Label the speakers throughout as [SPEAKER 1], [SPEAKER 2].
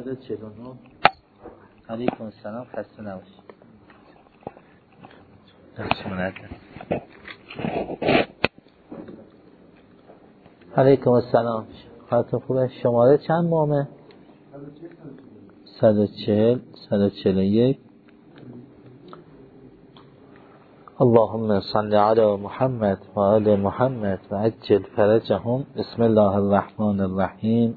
[SPEAKER 1] 149. علیکم السلام، خسته نباشید. علیکم السلام، حالتون خوبه؟ شماره چند مامه؟ 140 141. اللهم صل علی محمد و آل محمد و عجل فرجهم. بسم الله الرحمن الرحیم.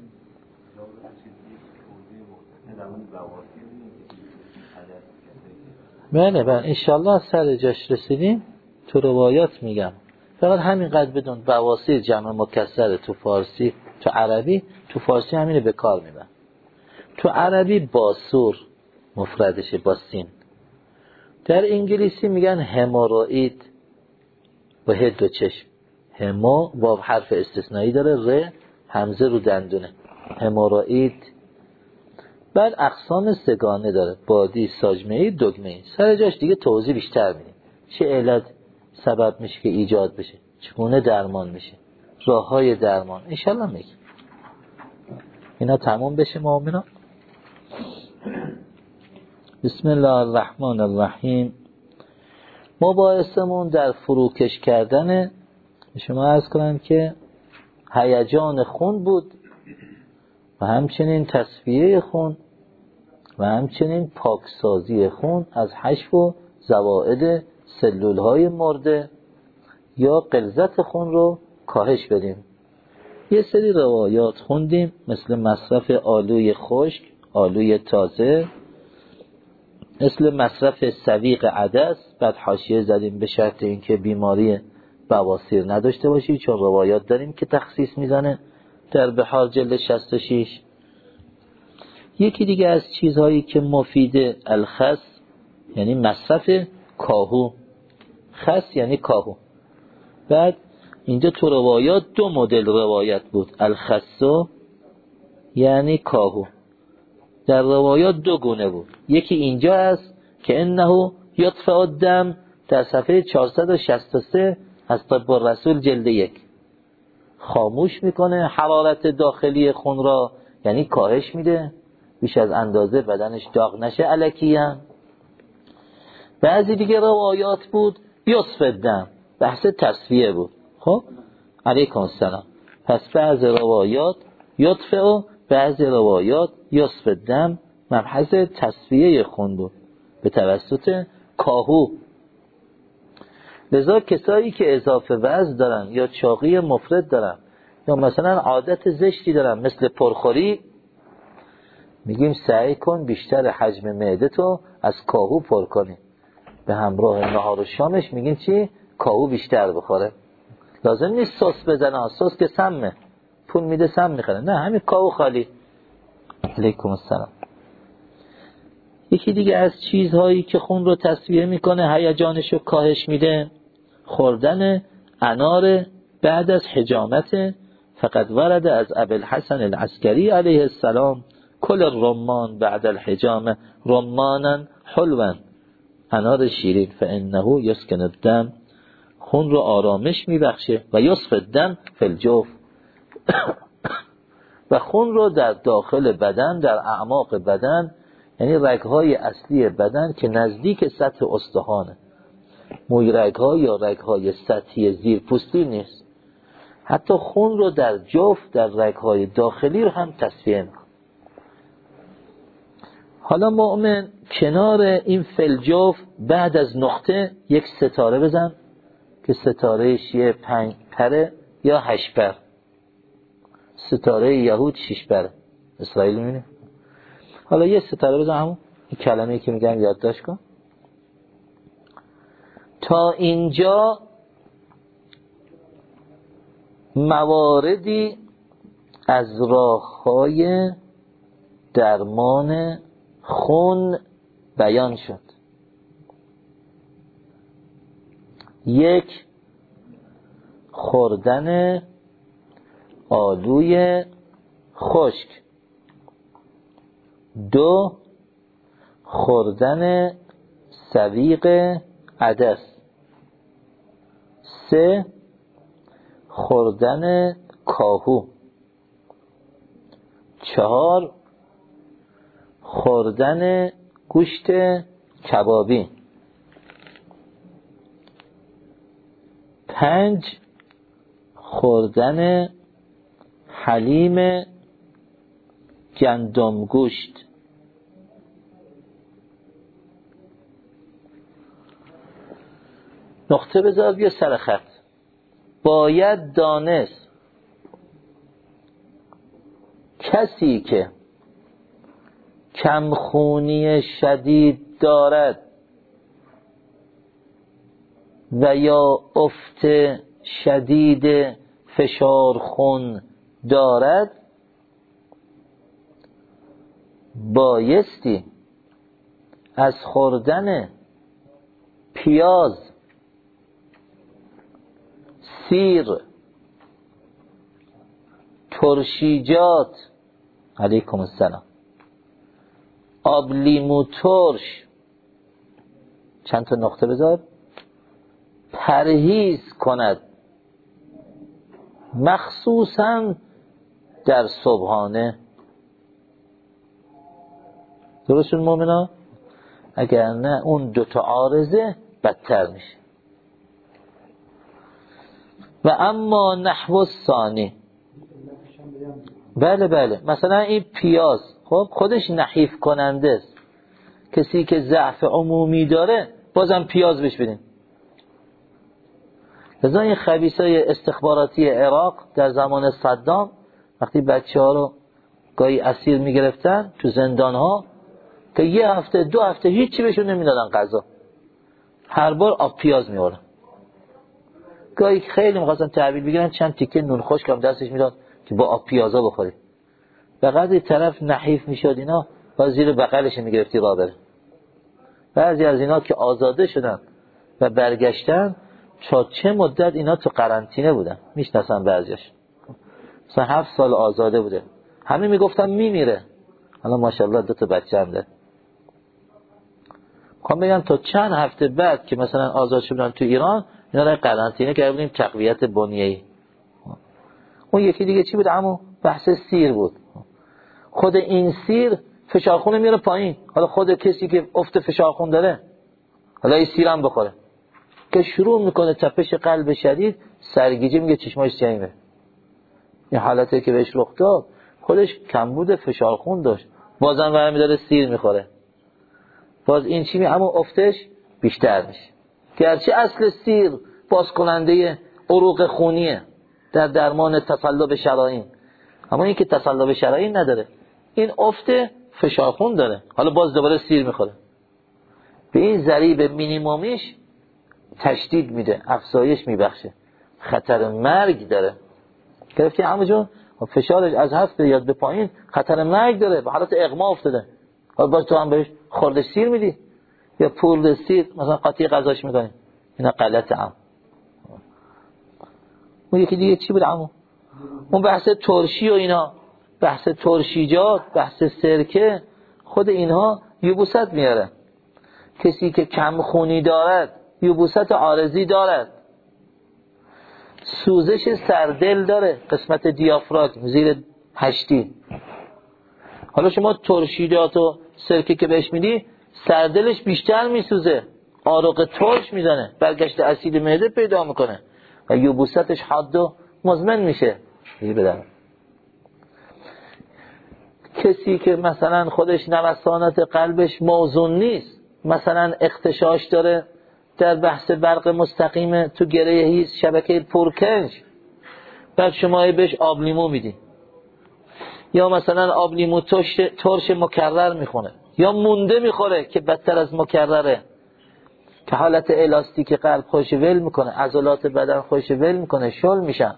[SPEAKER 1] بله انشالله سر جاش رسیدیم. تو روایات میگم، فقط همینقدر بدون بواسیر جمع مکسر تو فارسی، تو عربی، تو فارسی همینه به کار میبرن. تو عربی باسور مفردشه با سین. در انگلیسی میگن هموروئید با هد و چشم. همو با حرف استثنایی داره، ر همزه رو دندونه، هموروئید. بعد اقسام سگانه داره، بادی، ساجمه‌ای، دگمه‌ای. سر جاش دیگه توضیح بیشتر میدیم. چه علت سبب میشه که ایجاد بشه، چگونه درمان میشه، راههای درمان، انشالله میگیم. اینا تمام بشه مؤمنان. بسم الله الرحمن الرحیم. مباحثمون در فروکش کردن، شما عرض کنم که هیجان خون بود و همچنین تصفیه خون و همچنین پاکسازی خون از حشو و زوائد سلولهای مرده یا غلظت خون رو کاهش بدیم. یه سری روایات خوندیم مثل مصرف آلوی خشک، آلوی تازه، مثل مصرف سویق عدس. بعد حاشیه زدیم به شرط اینکه بیماری بواسیر نداشته باشی، چون روایات داریم که تخصیص میزنه در بحار جلد 66. یکی دیگه از چیزهایی که مفیده الخس، یعنی مصرف کاهو. خس یعنی کاهو. بعد اینجا تو روایات دو مدل روایت بود، الخسو یعنی کاهو. در روایات دو گونه بود. یکی اینجا است که انه یطفئ الدم، در صفحه 463 از طب الرسول جلد 1. خاموش میکنه حرارت داخلی خون را، یعنی کاهش میده، بیش از اندازه بدنش داغ نشه الکیاً. بعضی دیگه روایات بود یصفی الدم، بحث تصفیه بود. خب علیکم السلام. پس بعضی روایات یطفئ، بعضی روایات یصفی الدم، مبحث تصفیه خون بود به توسط کاهو. لذا کسایی که اضافه وزن دارن یا چاقی مفرط دارن یا مثلا عادت زشتی دارن مثل پرخوری، میگیم سعی کن بیشتر حجم معده تو از کاهو پر کنی. به همراه نهار و شامش میگیم چی؟ کاهو بیشتر بخوره. لازم نیست سس بزنه، سس که سمه، پول میده سم میخره، نه همین کاهو خالی. علیکم السلام. یکی دیگه از چیزهایی که خون رو تصفیه میکنه، هیجانش رو کاهش میده، خوردن انار بعد از حجامت. فقد ورد از ابوالحسن العسکری علیه السلام کل الرمان بعد الحجامه رمانا حلوا، انار شیرین، فانه یسکن الدم، خون رو آرامش میبخشه، و یصفی الدم فی الجوف، و خون رو در داخل بدن، در اعماق بدن، یعنی رگهای اصلی بدن که نزدیک سطح استخوانه، موی رگها یا رگهای سطحی زیرپوستی نیست، حتی خون رو در جوف، در رگهای داخلی رو هم تصفیه میکنه. حالا مؤمن کنار این فلجوف بعد از نقطه یک ستاره بزن که ستاره شیعه 5 پره یا 8 پر، ستاره یهود 6 پره، اسرائیل میبینی. حالا یه ستاره بزن، همون این کلمه‌ای که میگم یادداشت کن. تا اینجا مواردی از راه‌های درمان خون بیان شد. 1. خوردن آلوی خشک. 2. خوردن سویق عدس. 3. خوردن کاهو. 4. خوردن گوشت کبابی. 5 خوردن حلیم گندم گوشت. نقطه بذار بیا سر خط. باید دانست کسی که کمخونی شدید دارد و یا افت شدید فشار خون دارد بایستی از خوردن پیاز، سیر، ترشیجات، علیکم السلام، آب لیمو ترش، چند تا نقطه بذار، پرهیز کند، مخصوصا در صبحانه. درستون مومنا؟ اگر نه اون دوتا عارضه بدتر میشه. و اما نحو ثانی، بله مثلا این پیاز خب خودش نحیف کننده است. کسی که ضعف عمومی داره بازم پیاز بهش بدین. لذا این خبیثای استخباراتی عراق در زمان صدام وقتی بچه ها رو گاهی اسیر میگرفتن تو زندان ها که 1 هفته 2 هفته هیچی بهشون نمیدادن غذا، هر بار آب پیاز میوردن. گاهی خیلی میخواستن تحویل بگیرن چند تیکه نون خشک هم دستش میداد که با آب پیازا بخوری. به قدر طرف نحیف میشد اینا باز زیر بغلش میگرفتی راه بره. بعضی از اینا که آزاده شدن و برگشتن چه مدت اینا تو قرنطینه بودن، میشناسن بعضیاش مثلا 7 سال آزاده بوده. همه میگفتن میمیره، حالا ماشاءالله 2 تا بچه هم داره. میخوام بگم تا چند هفته بعد که مثلا آزاد شدن تو ایران اینا را قرنطینه کرده بودیم تقویت بنیه‌ای. اون یکی دیگه چی بود عمو؟ بحث سیر بود. خود این سیر فشار خون میاره پایین. حالا خود کسی که افت فشار خون داره حالا این سیر هم بخوره که شروع میکنه تپش قلب شدید، سرگیجه، میگه چشماش جیمه. این حالته که بهش رخ داد خودش کمبود فشار خون داشت، بازم برمی داره سیر میخوره، باز این چی اما افتش بیشتر میشه. گرچه اصل سیر باز کننده عروق خونیه در درمان تصلب شرائین، اما این که تصلب شرائین نداره، این افت فشار خون داره، حالا باز دوباره سیر میخوره. به این ضریب مینیمومیش تشدید میده، افزایش میبخشه، خطر مرگ داره. گرفتی عمو جون؟ فشارش از 7 بیاد به پایین خطر مرگ داره، به حالت اغما افتاده. حالا باز تو هم بهش خورده سیر میدی یا پول سیر مثلا قاطی غذاش میکنی، اینا غلط عمو. اون یکی دیگه چی بود عمو؟ اون بحث ترشی و اینا، بحث ترشیجات، بحث سرکه، خود اینها یبوست میاره. کسی که کم خونی دارد، یبوست عارضی دارد، سوزش سردل داره، قسمت دیافراگم زیر هشتی. حالا شما ترشیجات و سرکه که بهش میدی سردلش بیشتر میسوزه، آرق ترش میزنه، برگشت اسید معده پیدا میکنه و یبوستش حاد و مزمن میشه. کسی که مثلا خودش نوسانات قلبش موزون نیست، مثلا اختشاش داره در بحث برق مستقیم تو گره هیز شبکه پرکنج، بعد شما بهش آب لیمو میدی یا مثلا آب لیمو ترش مکرر میخونه یا مونده میخوره که بدتر از مکرره، که حالت الاستیک قلب خوش ول میکنه، عضلات بدن خوش ول میکنه، شل میشن.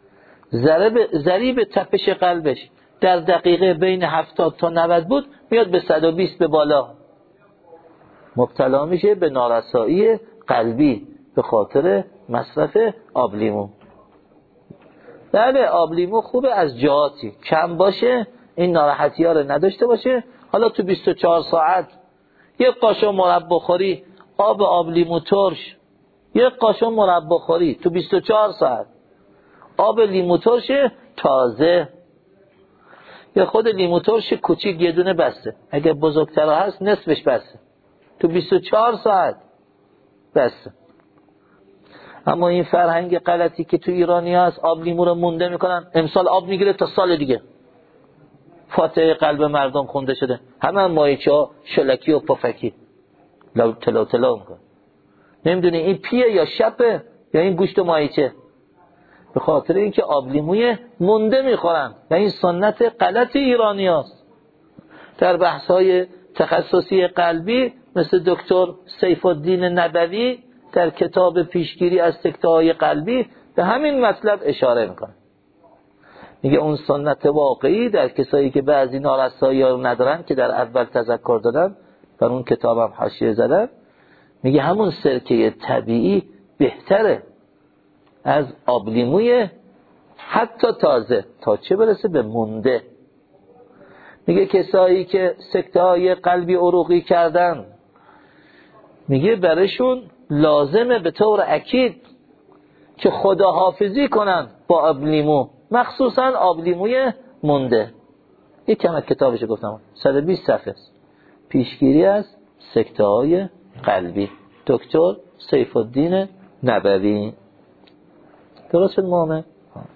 [SPEAKER 1] ضریب تپش قلبش در دقیقه بین 70 تا 90 بود، میاد به 120 به بالا، مبتلا میشه به نارسایی قلبی به خاطر مصرف آب لیمو. بله آب لیمو خوبه از جهاتی، کم باشه این ناراحتی ها رو نداشته باشه. حالا تو 24 ساعت یک قاشق مربا خوری آب لیمو ترش، یک قاشق مربا خوری تو 24 ساعت آب لیمو ترش تازه، یا خود لیمو ترش کوچیک یه دونه بسته، اگه بزرگتر هست نصفش بسته، تو 24 ساعت بسته. اما این فرهنگ غلطی که تو ایرانی هست، آب لیمو رو مونده میکنن، امسال آب میگیره تا سال دیگه. فاتحه قلب مردم خونده شده، همه ماهیچه ها شلکی و پفکی تلا تلا میکنه. نمیدونی این پیه یا شپه یا این گوشت ماهیچه، به خاطر اینکه آب لیموی مونده میخورن و این سنت غلط ایرانی هست. در بحث های تخصصی قلبی مثل دکتر سیف الدین نبوی در کتاب پیشگیری از سکته های قلبی به همین مطلب اشاره میکنه. میگه اون سنت واقعی در کسایی که بعضی نارسایی ها رو ندارن که در اول تذکر دادم، در اون کتابم حاشیه زدم، میگه همون سرکه طبیعی بهتره از آب لیموی حتی تازه، تا چه برسه به مونده. میگه کسایی که سکته های قلبی عروقی کردن، میگه برشون لازمه به طور اکید که خداحافظی کنن با آب لیمو، مخصوصا آب لیموی مونده. یک کم از کتابش گفتم 120 صفحه است، پیشگیری از سکته های قلبی، دکتر سیف الدین نبوی. درست شد مامه؟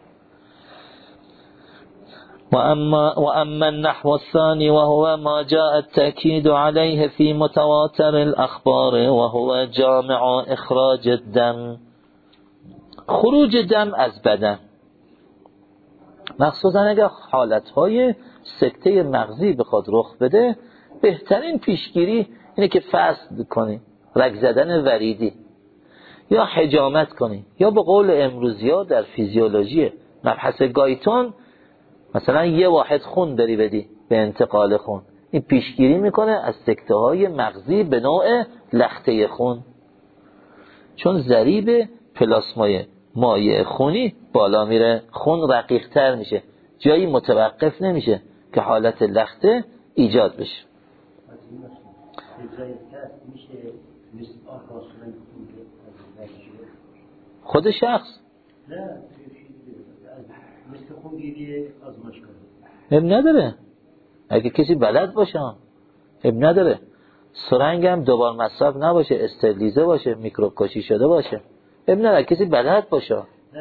[SPEAKER 1] وأما النحو الثاني وهو ما جاء التأكيد عليه في متواتر الأخبار وهو جامع إخراج الدم. خروج دم از بدن، مخصوصا اگر حالتهای سکته مغزی بخواد رخ بده، بهترین پیشگیری اینه که فصل کنی، رگ زدن وریدی یا حجامت کنی، یا به قول امروزی ها در فیزیولوژی مبحث گایتون مثلا یه واحد خون داری بدی به انتقال خون، این پیشگیری میکنه از سکته های مغزی به نوع لخته خون، چون ضریب پلاسمای مایع خونی بالا میره، خون رقیق تر میشه، جایی متوقف نمیشه که حالت لخته ایجاد بشه. خود شخص اب نداره، اگه کسی بلد باشه اب نداره، سرنگ هم دوبار مصرف نباشه، استریلیزه باشه، میکروب کشی شده باشه، اب نداره، کسی بلد باشه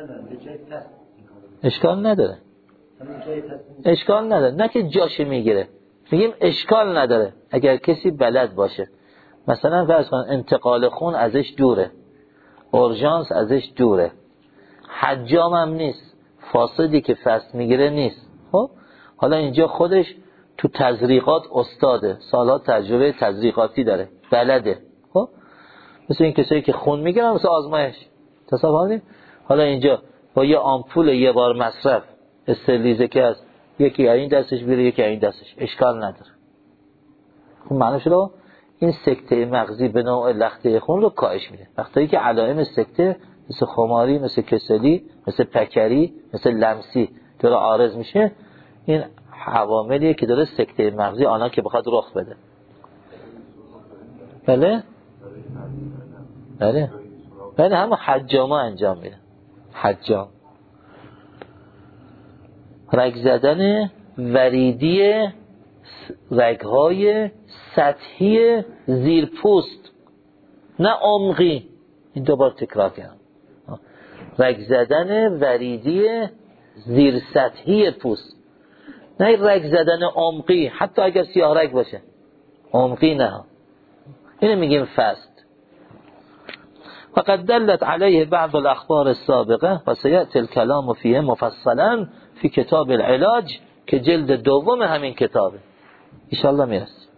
[SPEAKER 1] اشکال نداره، اشکال نداره، نه که جاش میگیره، میگیم اشکال نداره اگر کسی بلد باشه. مثلا فرض کن انتقال خون ازش دوره، اورژانس ازش دوره، حجام هم نیست، فاسدی که فست میگیره نیست. خب حالا اینجا خودش تو تزریقات استاده، سالها تجربه تزریقاتی داره، بلده. خب مثل این کسایی که خون میگیرن مثل آزمایش تصور کنید، حالا اینجا با یه آمپول یه بار مصرف استریلیزه که هست، یکی این دستش بیره یکی این دستش، اشکال نداره. خب معنی شده این سکته مغزی به نوع لخته خون رو کاهش میده. وقتی که علائم سکته مثل خماری، مثل کسلی، مثل پکری، مثل لمسی داره عارض میشه، این عواملیه که داره سکته مغزی آنها که بخواد رخ بده. بله؟ بله؟ بله همه حجامه انجام میده. حجام رگ زدن وریدی رگهای سطحی زیر پوست، نه عمقی. این دوبار تکرار کردم، رگ زدن وریدی زیر سطحی پوست، نه رگ زدن عمقی، حتی اگر سیاه رگ باشه عمقی نه. اینو میگیم فست. فقد دلت علیه بعض الاخبار السابقه و سیأتی الکلام فیه مفصلا فی کتاب العلاج که جلد دوم همین کتابه، انشاءالله میرسیم.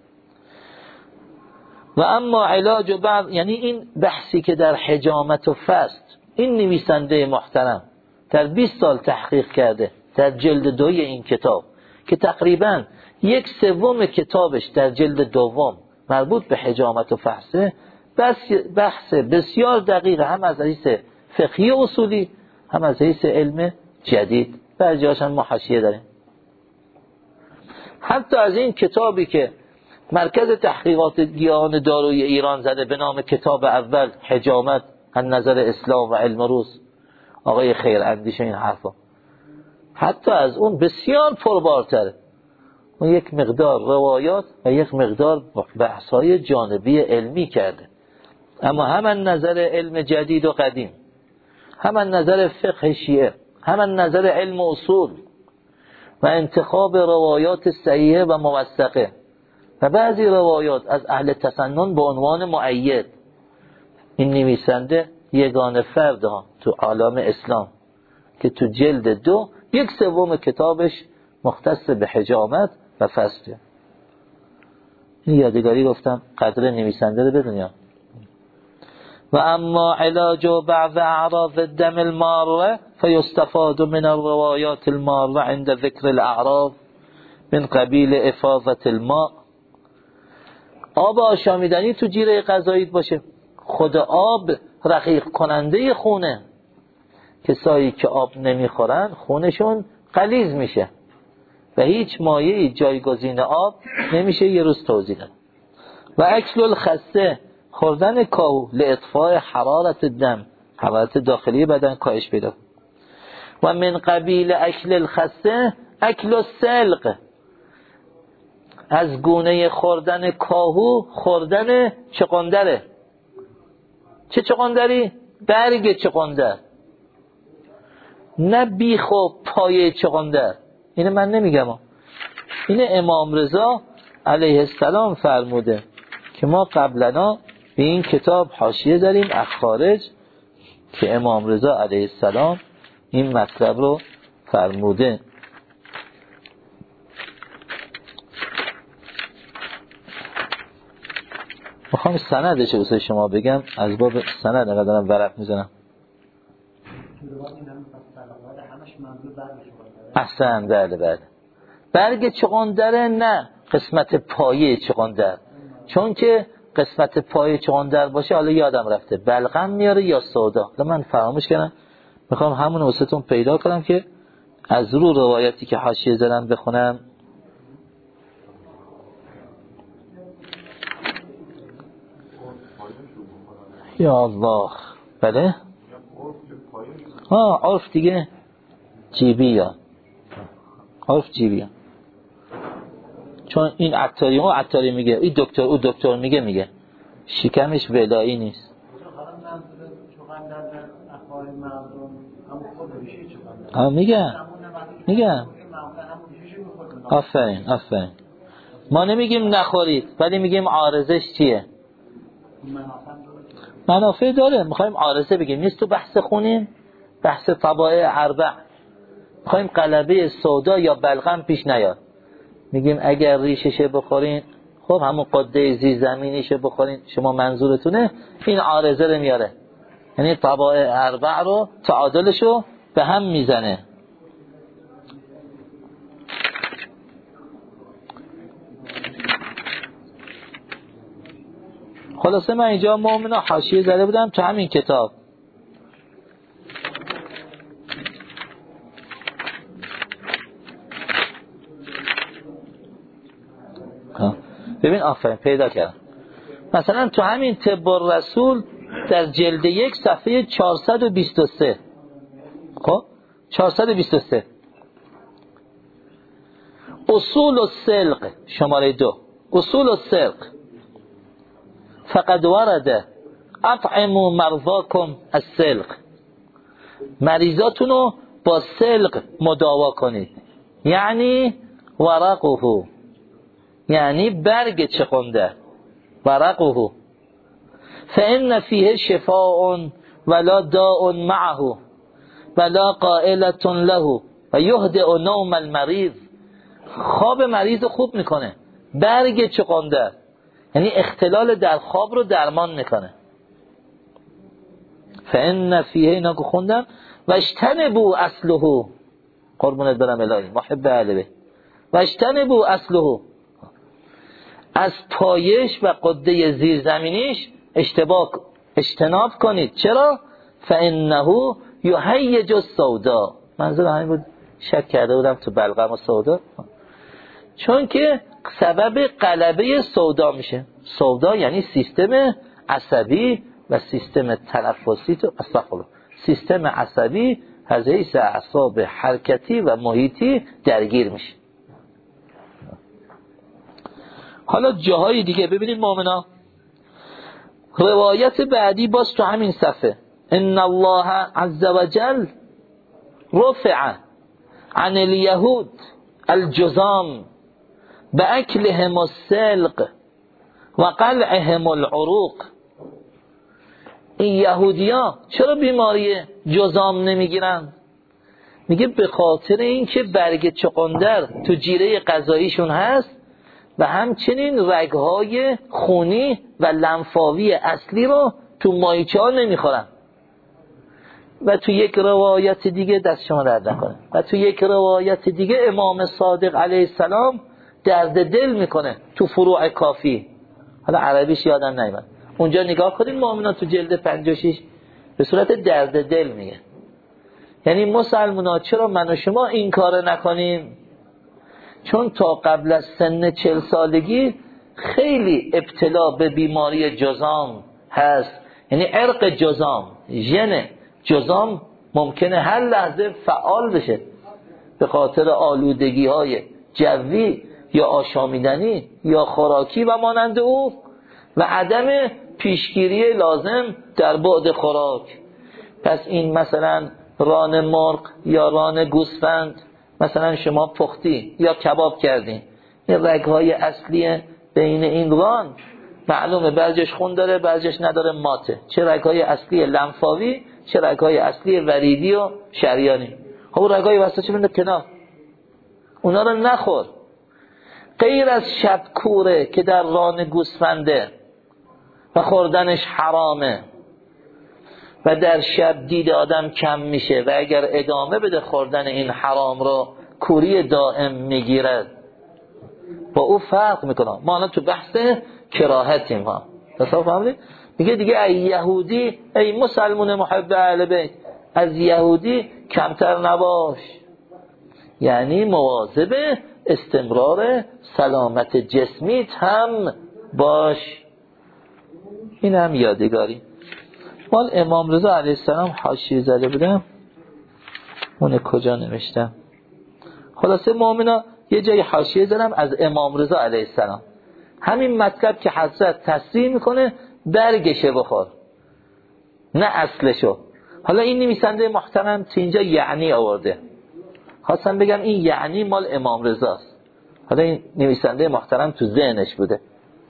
[SPEAKER 1] و اما علاج و بعض، یعنی این بحثی که در حجامت و فست این نویسنده محترم در 20 سال تحقیق کرده در جلد دوی این کتاب، که تقریبا 1/3 کتابش در جلد دوم مربوط به حجامت و فحصه، بحث بسیار دقیق هم از حیث فقهی و اصولی هم از حیث علم جدید، بعضی هاشون ما حاشیه داریم. حتی از این کتابی که مرکز تحقیقات گیاهان دارویی ایران زده به نام کتاب اول حجامت از نظر اسلام و علم روز، آقای خیر اندیش این حرفا، حتی از اون بسیار پربارتره. اون یک مقدار روایات و یک مقدار بحث‌های جانبی علمی کرده. اما هم از نظر علم جدید و قدیم، هم از نظر فقه شیعه، هم از نظر علم اصول و انتخاب روایات صحیحه و موثقه و بعضی روایات از اهل تسنن به عنوان مؤید. این نویسنده یگانه فرد تو عالم اسلام که تو جلد 2 1/3 کتابش مختص به حجامت و فسته. این یادگاری گفتم قدر نویسنده رو بدونیم. و اما علاج بعض اعراض الدم الماره فيستفاد من الروايات الماره عند ذكر الاعراض من قبیل افاضه الماء. آب آشامیدنی تو جیره غذاییت باشه. خود آب رقیق کننده خونه. کسایی که آب نمیخورن خونشون غلیظ میشه و هیچ مایعی جایگزین آب نمیشه. یه روز توضیح دادم. و اکل الخسه، خوردن کاهو لاطفاء حرارت الدم، حرارت داخلی بدن کاهش پیدا. و من قبیل اکل الخسه اکل السلق، از گونه خوردن کاهو خوردن چغندره. چه چغندری؟ برگ چغندر، نه بیخ و پایه چغندر. اینو من نمیگم، اینه امام رضا علیه السلام فرموده که ما قبلنا به این کتاب حاشیه داریم اخارج که امام رضا علیه السلام این مطلب رو فرموده. میخوام سندش رو واسه شما بگم، از باب سند نقدر دارم ورق میزنم. احسن، بله. برگ چغندره نه قسمت پایه چغندر، چون که قسمت پایه چغندر باشه حالا یادم رفته بلغم میاره یا سودا، حالا من فراموش کردم. میخوام همون واسهتون پیدا کنم که از رو روایتی که حاشیه زدم بخونم. یا الله، بله عرف دیگه جیبی یا عرف جیبی ها. چون این عطاری میگه، این دکتر او دکتر میگه شکمش ولایی نیست. میگه آفرین. ما نمیگیم نخورید ولی میگیم عارضش چیه؟ منافع داره. میخوایم عارضه بگیم، نیست تو بحث خونیم، بحث طبائع اربع، میخوایم قلبه سودا یا بلغم پیش نیاد. میگیم اگر ریششه بخورین، خب همون قده زیر زمینیشه بخورین، شما منظورتونه این عارضه رو میاره، یعنی طبائع اربع رو تعادلشو به هم میزنه. خلاصه من اینجا مؤمنا حاشیه زده بودم تو همین کتاب. ببین آفرین پیدا کردم. مثلا تو همین طب الرسول در جلد 1 صفحه 423، خب 423 اصول السلق شماره 2 اصول السلق فقد ورد اطعموا مرضاكم السلق، مریضاتونو با سلق مداوا کنید، یعنی ورقه، یعنی برگ چغندر، ورقه فإن فيه شفاء ولا داء معه ولا قائلة له و یهدئ نوم المریض، خواب مریض خوب میکنه. برگ چغندر یعنی اختلال در خواب رو درمان میکنه. فإن فيه، اینا که خوندم، و اجتنبوا اصله، قربونت برم الهی محب علبه، و اجتنبوا اصله، از پایش و قده زیرزمینیش اجتناب کنید. چرا؟ فإنه یهیج السودا، منظور همین بود، شک کرده بودم تو بلغم و سودا، چون که سبب غلبه سودا میشه. سودا یعنی سیستم عصبی و سیستم تنفسی تو استغفرالله، سیستم عصبی از حیث اعصاب حرکتی و محیطی درگیر میشه. حالا جاهای دیگه ببینید مؤمنا، روایت بعدی باز تو همین صفحه، ان الله عز وجل رفع عن اليهود الجزام باكلهم السلق و قلعهم العروق. این یهودیا چرا بیماری جزام نمیگیرن؟ میگه به خاطر اینکه برگ چغندر تو جیره غذاییشون هست و همچنین رگهای خونی و لنفاوی اصلی رو تو مایچه ها نمیخورن. و تو یک روایت دیگه، دست شما درد نکنه، و تو یک روایت دیگه امام صادق علیه السلام درد دل میکنه تو فروع کافی، حالا عربیش یادم نمیاد، اونجا نگاه کنید مؤمنان تو جلد 56 به صورت درد دل میگه، یعنی مسلمونا چرا من و شما این کار نکنیم؟ چون تا قبل از سن 40 سالگی خیلی ابتلا به بیماری جذام هست، یعنی عرق جذام، ژن جذام ممکنه هر لحظه فعال بشه به خاطر آلودگی های جوی یا آشامیدنی یا خوراکی و مانند او و عدم پیشگیری لازم در بعد خوراک. پس این مثلا ران مرغ یا ران گوسفند مثلا شما پختی یا کباب کردین، این رگ‌های اصلی بین این ران معلومه بعضیش خون داره بعضیش نداره، ماته، چه رگ‌های اصلی لنفاوی چه رگ‌های اصلی وریدی و شریانی. خب رگ‌های وسطی بنده کنار، اونا رو نخور. غیر از شب کوره که در ران گوسفنده و خوردنش حرامه و در شب دید آدم کم میشه و اگر ادامه بده خوردن این حرام رو کوری دائم میگیرد، با او فرق میکنه. ما الان تو بحث کراهتیم ها، تصور فهمیدید؟ میگه دیگه ای یهودی، ای مسلمون محب اهل بیت، از یهودی کمتر نباش، یعنی مواظب استمرار سلامت جسمیت هم باش. این هم یادگاری. مال امام رضا علیه السلام حاشیه زده بودم، اون کجا نوشتم؟ خلاصه مؤمنا یه جای حاشیه زدم از امام رضا علیه السلام، همین مطلب که حضرت تصریح میکنه برگشه بخور نه اصلشو. حالا این نویسنده محترم تو اینجا یعنی آورده، خواستم بگم این یعنی مال امام رضاست، حالا این نویسنده محترم تو ذهنش بوده.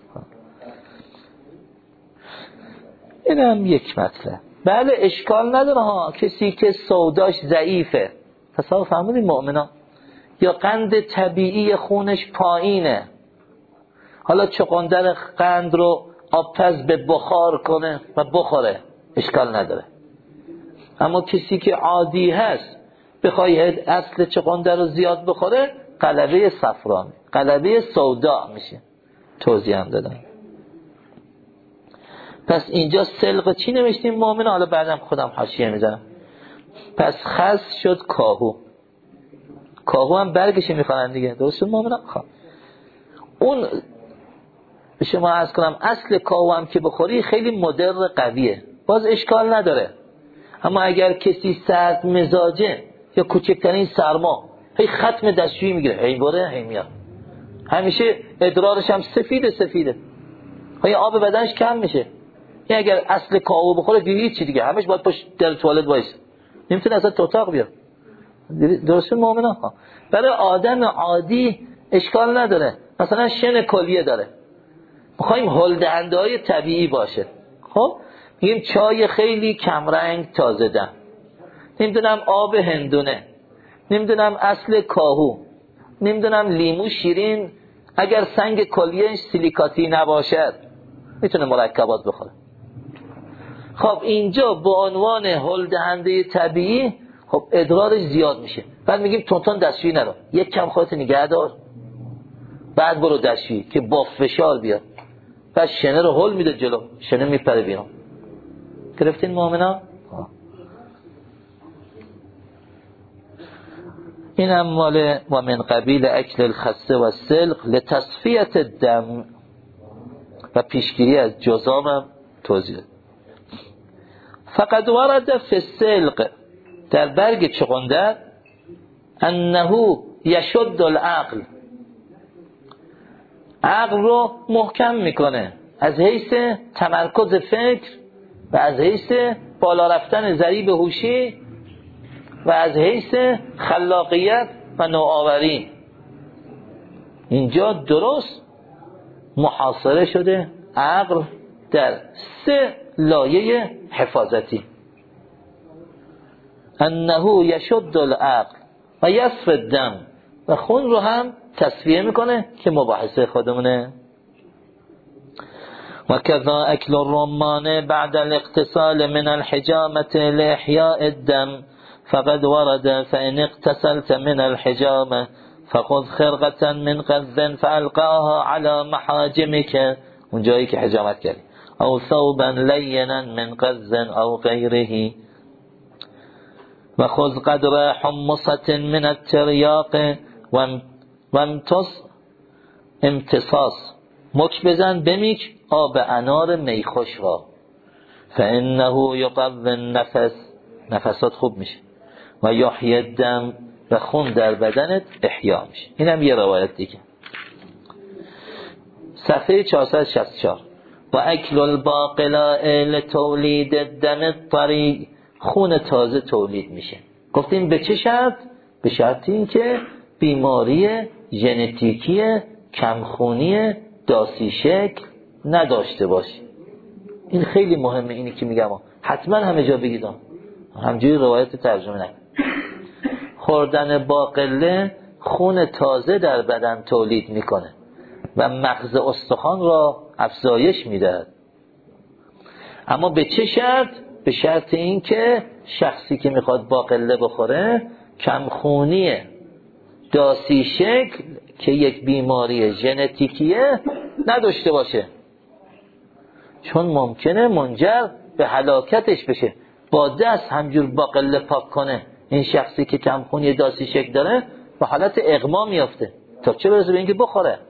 [SPEAKER 1] این هم یک مطلب. بله اشکال نداره ها، کسی که سوداش ضعیفه، تصور فهمیدین مؤمنا، یا قند طبیعی خونش پایینه، حالا چغندر قند رو آبپز به بخار کنه و بخوره اشکال نداره. اما کسی که عادی هست بخوای اصل چغندر رو زیاد بخوره غلبه صفرا، غلبه سودا میشه. توضیح هم دادم. پس اینجا سلق چی نوشتیم مؤمنه؟ حالا بعدم خودم حاشیه میزنم. پس خس شد کاهو، کاهو هم برگش میخوانن دیگه، درست شد مؤمنه؟ اون به شما عرض کنم اصل کاهو هم که بخوری خیلی مضر قویه، باز اشکال نداره. اما اگر کسی سرد مزاجه یا کوچکترین سرما هی ختم دستشویی میگیره، هی بره هی میاد، همیشه ادرارش هم سفیده، هی آب بدنش کم میشه. این اگر اصل کاهو بخوره دیگه هیچ چی دیگه، همش باید پشت در توالت وایس، نمیتونه اصلا تو اتاق بیاد. درست مؤمنا؟ برای آدم عادی اشکال نداره، مثلا شن کلیه داره، میخوایم هل دهنده های طبیعی باشه، خب میگیم چای خیلی کمرنگ تازه دم، نمیدونم آب هندونه، نمیدونم اصل کاهو، نمیدونم لیمو شیرین، اگر سنگ کلیهش سیلیکاتی نباشد میتونه مرکبات بخوره. خب اینجا به عنوان هل دهنده طبیعی خب ادرارش زیاد میشه، بعد میگیم تونتون دستشویی نرو، یک کم خودت نگه دار بعد برو دستشویی که با فشار بیاد، بعد شنه رو هل میده جلو، شنه میپره بیرون. گرفتین مؤمنا؟ این هم مال و من قبیل اکل الخسه و السلق لتصفیت الدم و پیشگیری از جذام هم توضیح. فقد ورد فی السلق، در برگ چغندر، انه یشد العقل، عقل رو محکم میکنه از حیث تمرکز فکر و از حیث بالا رفتن ضریب هوشی و از حیث خلاقیت و نوآوری. اینجا درست محاصره شده عقل در 3 لایه حفاظتی. انه یشد العقل و یصفی الدم، و خون رو هم تصفیه میکنه که مباحثه خودمونه. و کذا اکل الرمان بعد الاغتسال من الحجامة لاحیاء الدم فقد ورد فان اغتسلت من الحجامة فخذ خرقة من قذ فالقاها على محاجمك، اون جایی که حجامت کردی، او ثوبا لینا من قذ او غیره، و خذ قدر حمصة من التریاق و امتصاص، مک بزن بمیک آب انار میخوش را، فانه یقوی النفس، نفسات خوب میشه، و یحیی الدم، و خون در بدنت احیا میشه. اینم یه روایت دیگه. صفحه 464. و اکل الباقلاء لتولید الدم الطری، خون تازه تولید میشه. گفتیم به چه شرط؟ به شرط این که بیماری ژنتیکی کمخونی داسی شکل نداشته باشی. این خیلی مهمه، اینی که میگم حتما همه جا بگید، همجوری روایت ترجمه نکن. خوردن باقله خون تازه در بدن تولید میکنه و مغز استخوان را افزایش میدهد. اما به چه شرط؟ به شرط این که شخصی که میخواد باقله بخوره کمخونی داسی شکل که یک بیماری ژنتیکیه نداشته باشه، چون ممکنه منجر به هلاکتش بشه. با دست همجور باقله پاک کنه این شخصی که کمخونی داسی شکل داره به حالت اغما میافته، تا چه برسه به اینکه بخوره.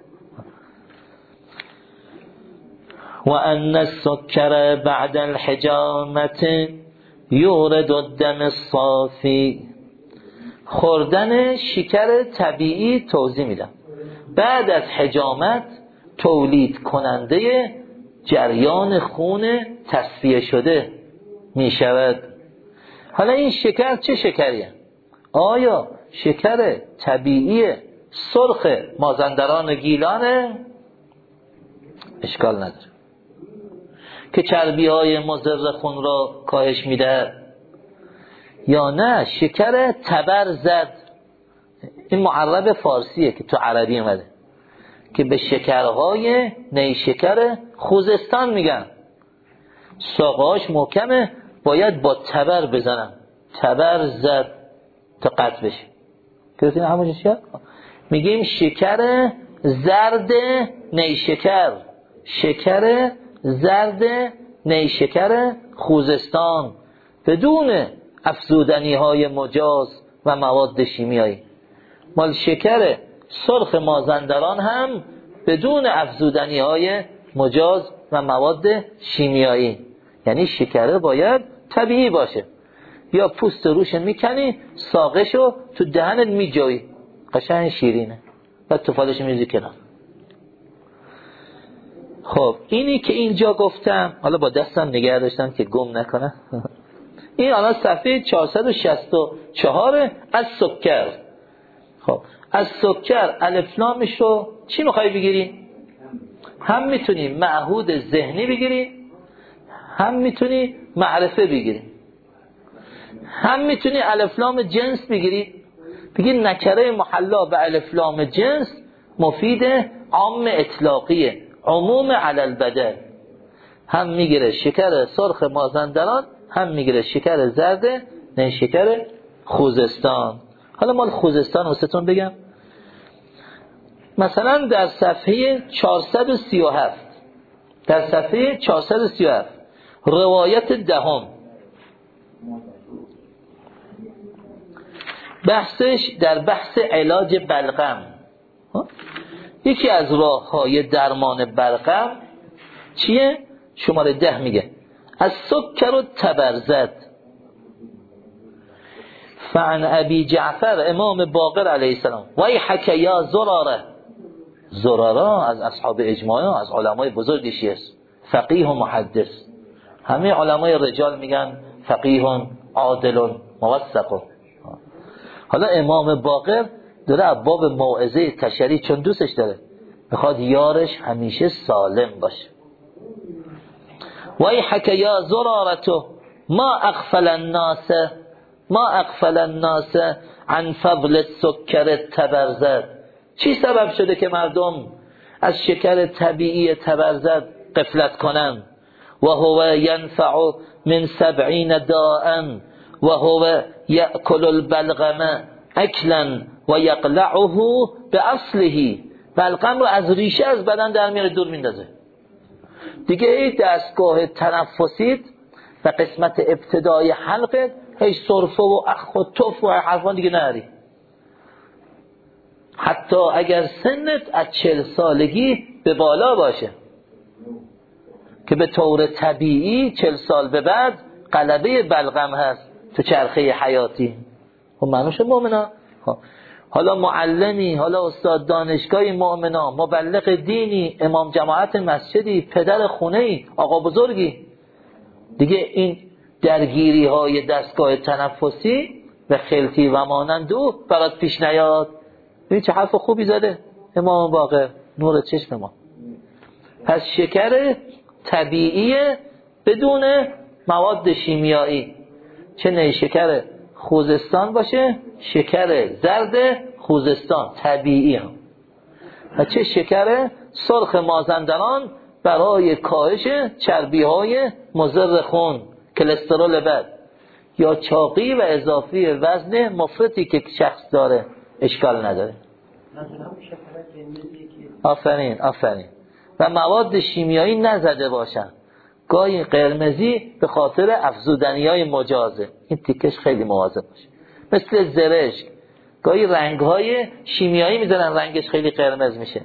[SPEAKER 1] و ان السکر بعد الحجامة یورد الدم الصافی، خوردن شکر طبیعی توضیح میدم بعد از حجامت تولید کننده جریان خون تصفیه شده میشود. حالا این شکر چه شکریه؟ آیا شکر طبیعی سرخ مازندران و گیلانه؟ اشکال نداره که چربی های مضر خون را کاهش میده، یا نه شکر تبرزد؟ این معرب فارسیه که تو عربی اومده که به شکرهای نیشکر خوزستان میگن. ساقهاش محکمه، باید با تبر بزنن، تبر زد تا قطع بشه. گرفتین همون چیه؟ میگیم شکر زرد نیشکر، شکر زرد نیشکر خوزستان بدون افزودنی های مجاز و مواد شیمیایی. مال شکر سرخ مازندران هم بدون افزودنی های مجاز و مواد شیمیایی. یعنی شکره باید طبیعی باشه. یا پوست روش میکنی، ساقشو تو دهنت میجایی، قشنگ شیرینه، بعد تو فالش میریزی کنار. خب اینی که اینجا گفتم، حالا با دستم نگه داشتم که گم نکنه. این الان صفحه 464 از سکر. خب از سکر الف لامش رو چی میخوای بگیری؟ هم میتونی معهود ذهنی بگیری، هم میتونی معرفه بگیری، هم میتونی الف لام جنس بگیری. بگی نکره محلا به الف لام جنس مفید عام اطلاقیه، عموم علی البدن. هم میگیره شکر سرخ مازندران، هم میگیره شکر زرد نیشکر خوزستان. حالا مال خوزستان واسهتون بگم. مثلا در صفحه 437 در صفحه 437 روایت دهم، بحثش در بحث علاج بلغم. یکی از راه‌های درمان بلغم چیه؟ شماره 10 میگه از سکر و تبرزد. فعن ابی جعفر امام باقر علیه السلام ویحک یا زراره، زرارا از اصحاب اجماع، از علمای بزرگ شیعه است، فقیه و محدث. همه علمای رجال میگن فقیه عادل موثق. حالا امام باقر داره از باب موعظه تشریع، چون دوستش داره میخواد یارش همیشه سالم باشه. ویحک یا زرارتو ما اغفل الناس عن فضل السکر تبرزد. چی سبب شده که مردم از شکر طبیعی تبرزد غفلت کنن؟ و هو ینفع من 70 داء و هو یأکل البلغم اکلا و یقلعه باصله. بلغم رو از ریشه از بدن در میاره، دور میندازه. دیگه این دستگاه تنفسیت و قسمت ابتدای حلقت هیچ سرفه و اخ و تف و حرفان دیگه نهاری. حتی اگر سنت از 40 سالگی به بالا باشه که به طور طبیعی 40 سال به بعد غلبه بلغم هست تو چرخه حیاتی. خب معلوم شد مؤمنا. حالا معلمی، حالا استاد دانشگاهی مؤمنا، مبلغ دینی، امام جماعت مسجدی، پدر خونه‌ای، آقا بزرگی، دیگه این درگیری های دستگاه تنفسی و خلطی و مانند او برات پیش نیاد. ببین چه حرف خوبی زده امام باقر، نور چشم ما. پس شکر طبیعی بدون مواد شیمیایی، چه نیشکر خوزستان باشه، شکر زرد خوزستان طبیعی هم، و چه شکر سرخ مازندران برای کاهش چربی های مضر خون، کلسترول بد، یا چاقی و اضافی وزن مفرطی که شخص داره، اشکال نداره. آفرین. و مواد شیمیایی نزده باشن. گاهی قرمزی به خاطر افزودنی‌های مجازه، این تیکش خیلی مواظب باشه. مثل زرشک، گاهی رنگ‌های شیمیایی میذارن رنگش خیلی قرمز میشه.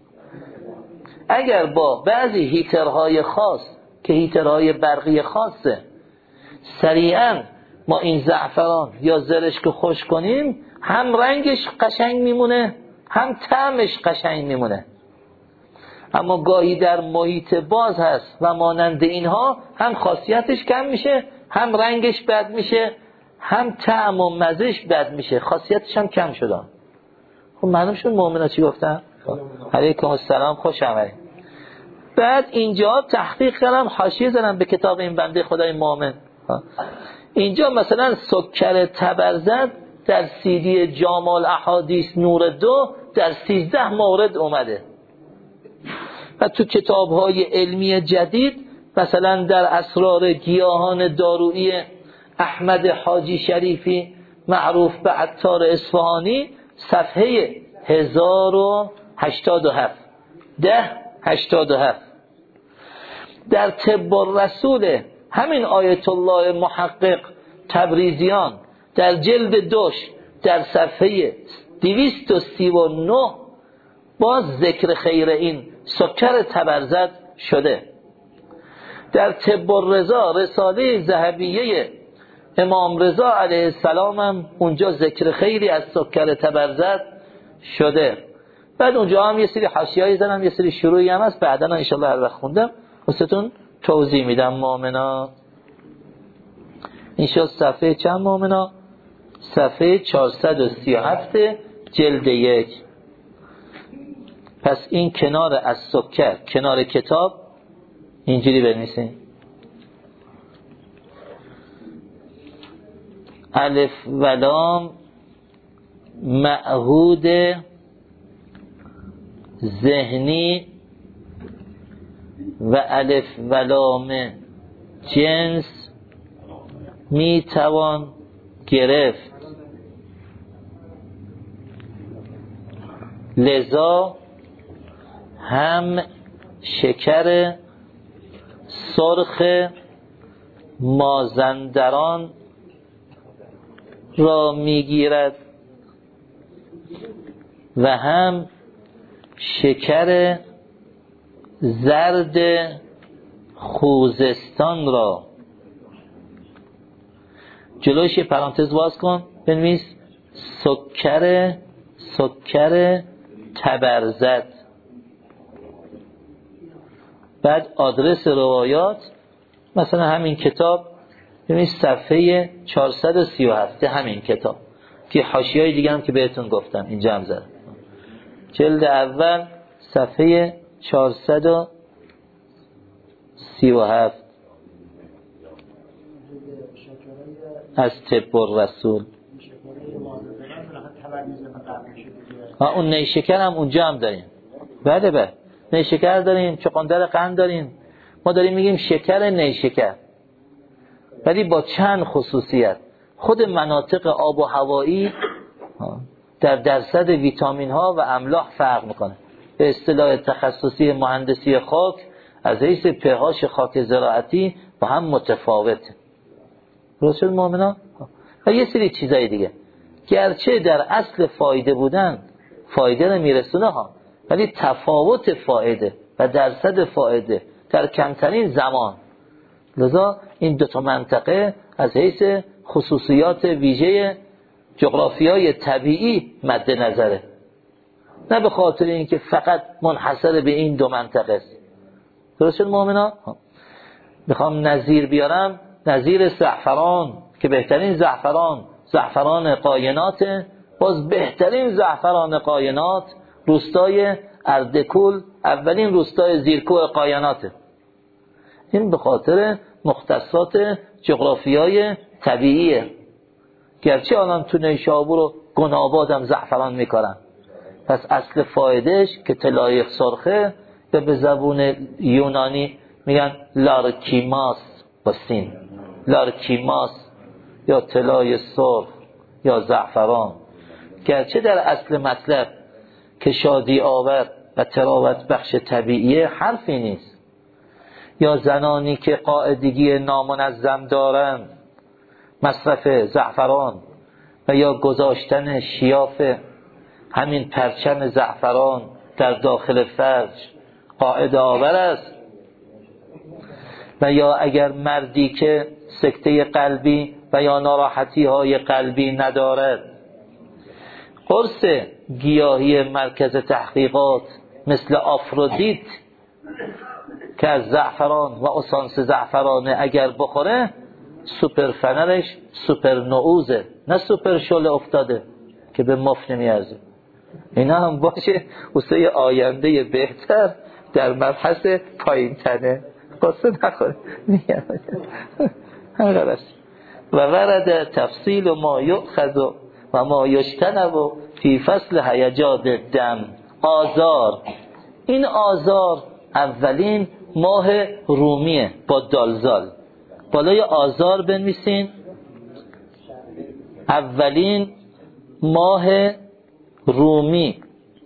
[SPEAKER 1] اگر با بعضی هیترهای خاص که هیترهای برقی خاصه سریعا ما این زعفران یا زرشک خوش کنیم، هم رنگش قشنگ میمونه هم طعمش قشنگ میمونه. اما گاهی در محیط باز هست و مانند اینها هم خاصیتش کم میشه، هم رنگش بد میشه، هم طعم و مزهش بد میشه، خاصیتش هم کم شده. خب معلوم شد مؤمنا چی گفتن؟ علیکم السلام، خوش آمدید. بعد اینجا تحقیق کردم، حاشیه زدم به کتاب این بنده خدای مؤمن. اینجا مثلا سکر تبرزد در CD جامع الاحادیث نور 2 در 13 مورد اومده. و تو کتاب‌های علمی جدید مثلا در اسرار گیاهان دارویی احمد حاجی شریفی معروف به عطار اصفهانی صفحه 1087 در طب الرسول همین آیت الله محقق تبریزیان در جلد 2 در صفحه 239 باز ذکر خیر این سکر تبرزد شده. در طب الرضا رساله ذهبیه امام رضا علیه السلام هم اونجا ذکر خیری از سکر تبرزد شده. بعد اونجا هم یه سری حاشیه‌ای زدم، یه سری شروعی هم هست، بعدا ان شاء الله هر وقت خوندم واسهتون توضیح میدم. مؤمنا این شد صفحه چند مؤمنا؟ صفحه 437 جلد 1. پس این کنار از سکر، کنار کتاب اینجوری بنویسین: الف و لام معهود ذهنی و الف و لام جنس می توان گرفت، لذا هم شکر سرخ مازندران را میگیرد و هم شکر زرد خوزستان را. جلوش پرانتز باز کن، بنویس سکر تبرزد. بعد آدرس روایات، مثلا همین کتاب ببینید صفحه 437 همین کتاب که حاشیه‌های دیگه هم که بهتون گفتم اینجا هم زدم، جلد اول صفحه 437 از طب الرسول. اون نیشکر هم اونجا هم داریم. بله نیشکر داریم، چغندر قند داریم. ما داریم میگیم شکر نیشکر، ولی با چند خصوصیت. خود مناطق آب و هوایی در درصد ویتامین ها و املاح فرق میکنه. به اصطلاح تخصصی مهندسی خاک از حیث pH خاک زراعتی با هم متفاوته. درست شد مؤمنان؟ و یه سری چیزای دیگه گرچه در اصل فایده بودن فایده رو میرسونه ها، ولی تفاوت فایده و درصد فایده در کمترین زمان. لذا این دو تا منطقه از حیث خصوصیات ویژه جغرافیای طبیعی مد نظره، نه به خاطر اینکه فقط منحصر به این دو منطقه است. درست شد مؤمنان؟ میخوام نظیر بیارم، نظیر زعفران که بهترین زعفران قاینات، باز بهترین زعفران قاینات روستای اردکول، اولین روستای زیرکوه قایناته. این به خاطر مختصات جغرافیای طبیعیه. گرچه الان تو نیشابور و گناباد هم زعفران میکارن، پس اصل فایدهش که طلای سرخه به زبون یونانی میگن لارکیماس با سین، لارکیماس یا طلای سرخ یا زعفران. گرچه در اصل مطلب که شادی آور و تراوت بخش طبیعی حرفی نیست، یا زنانی که قاعدگی نامنظم دارند مصرف زعفران و یا گذاشتن شیاف همین پرچم زعفران در داخل فرج قاعده آور است. و یا اگر مردی که سکته قلبی و یا ناراحتی های قلبی ندارد، قرص گیاهی مرکز تحقیقات مثل آفرودیت که از زعفران و اسانس زعفرانه اگر بخوره، سوپر فنرش سوپر نعوزه، نه سوپر شل افتاده که به مفت نمیارزه. اینا هم باشه واسه آینده بهتر در مبحث پایین تنه قصه نخوره. و ورد تفصیل ما یؤخذ و ما یجتنب فی فصل هیجان الدم. آذار، این آذار اولین ماه رومیه با دالزال، بالای آذار بنویسین. اولین ماه رومی،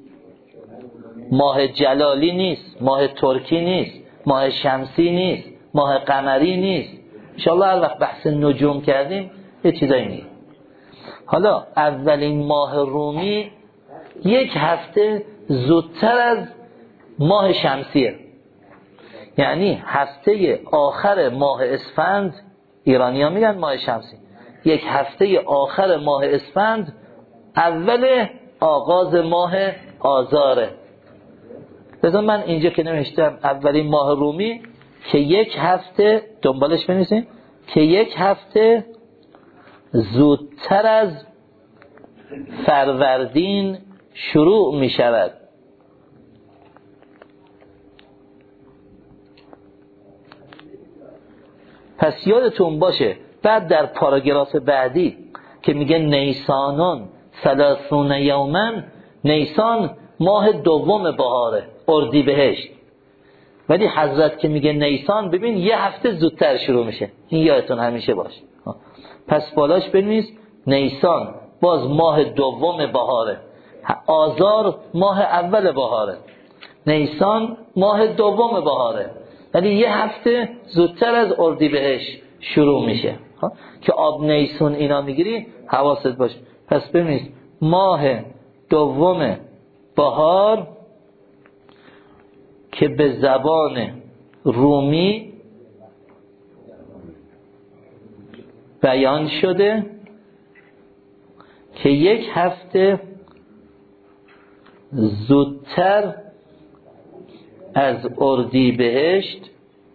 [SPEAKER 1] ماه جلالی نیست، ماه ترکی نیست، ماه شمسی نیست، ماه قمری نیست. انشاءالله هر وقت بحث نجوم کردیم یه چیزایی میگیم. حالا اولین ماه رومی یک هفته زودتر از ماه شمسیه، یعنی هفته آخر ماه اسفند، ایرانی ها میگن ماه شمسی، یک هفته آخر ماه اسفند اول آغاز ماه آذاره. لذا من اینجا که نوشتم اولین ماه رومی که یک هفته دنبالش بنویسیم که یک هفته زودتر از فروردین شروع می شود. پس یادتون باشه بعد در پاراگراف بعدی که میگه نیسانون 30 یوما، نیسان ماه دوم بهاره، اردیبهشت، ولی حضرت که میگه نیسان ببین یه هفته زودتر شروع میشه. این یادتون همیشه باشه. پس بالاش بنویس نیسان باز ماه دوم بهاره، آذار ماه اول بهاره، نیسان ماه دوم بهاره، ولی یه هفته زودتر از اردیبهشت شروع میشه. که آب نیسون اینا میگیری حواست باشه. پس ببینید ماه دوم بهار که به زبان رومی بیان شده که یک هفته زودتر از اردیبهشت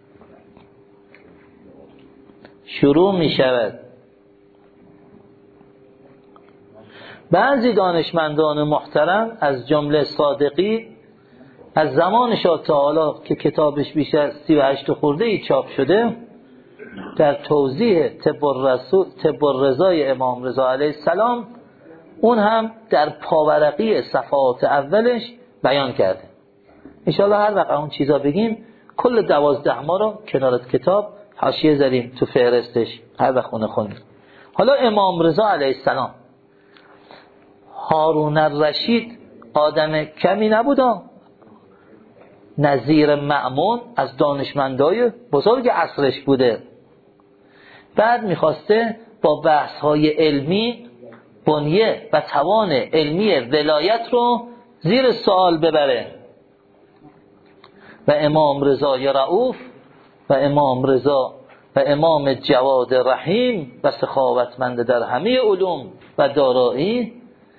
[SPEAKER 1] شروع می شود. بعضی دانشمندان محترم از جمله صادقی از زمان شاه تا حالا که کتابش بیش از 38 خورده ای چاپ شده، در توضیح طب الرضای امام رضا علیه السلام اون هم در پاورقی صفحات اولش بیان کرده. انشاءالله هر وقت اون چیزا بگیم کل 12 ما رو کنار کتاب حاشیه زدیم تو فهرستش، هر وقت اون خوندیم. حالا امام رضا علیه السلام، هارون الرشید آدم کمی نبودا، نظیر مأمون از دانشمندای بزرگ عصرش بوده. بعد میخواسته با بحث‌های علمی بنیه و توان علمی ولایت رو زیر سوال ببره و امام رضا رؤوف و امام رضا و امام جواد رحیم و سخاوتمند در همه علوم و دارایی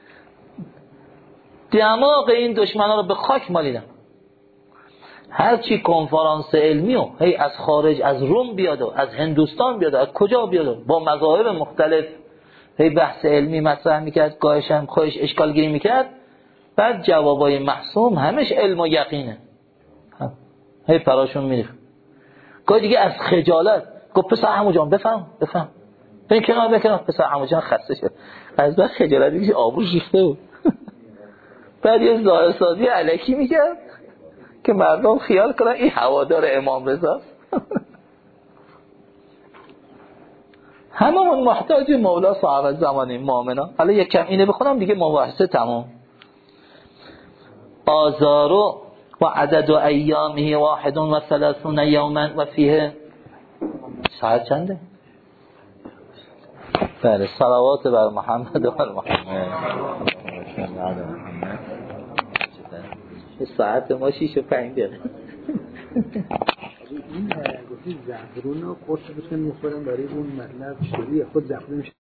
[SPEAKER 1] دماغ این دشمنان رو به خاک مالیدن. هرچی کنفرانس علمی و هی از خارج، از روم بیاد و از هندوستان بیاد و از کجا بیاد و با مذاهب مختلف هی بحث علمی مطرح میکرد، گاهش هم خودش اشکال گیری میکرد، بعد جوابای محسوم همش علم و یقینه، هی پراشون میریخت. گاهی دیگه از خجالت گفت پسر عمو جان بفهم ببین کنار بکنم، پسر عمو جان خسته شد از بس خجالت دیگه آبروش ریخته بود. بعد یه ظاهرسازی الکی میکرد که مردم خیال کنن این هوادار امام رضا. هممون محتاج مولا صاحب زمانیم مؤمنا. حالا یک کم اینه بخونم دیگه مباحثه تمام. آزارو و عدد ایامه 31 یوما و فیه. ساعت چنده؟ بله، صلوات بر محمد و بر محمد. ساعت ما 6 و 5 دقیقه.
[SPEAKER 2] این گفتی زعفرون رو قرص بسن میخورم برای اون مطلب شدی خود زعفرون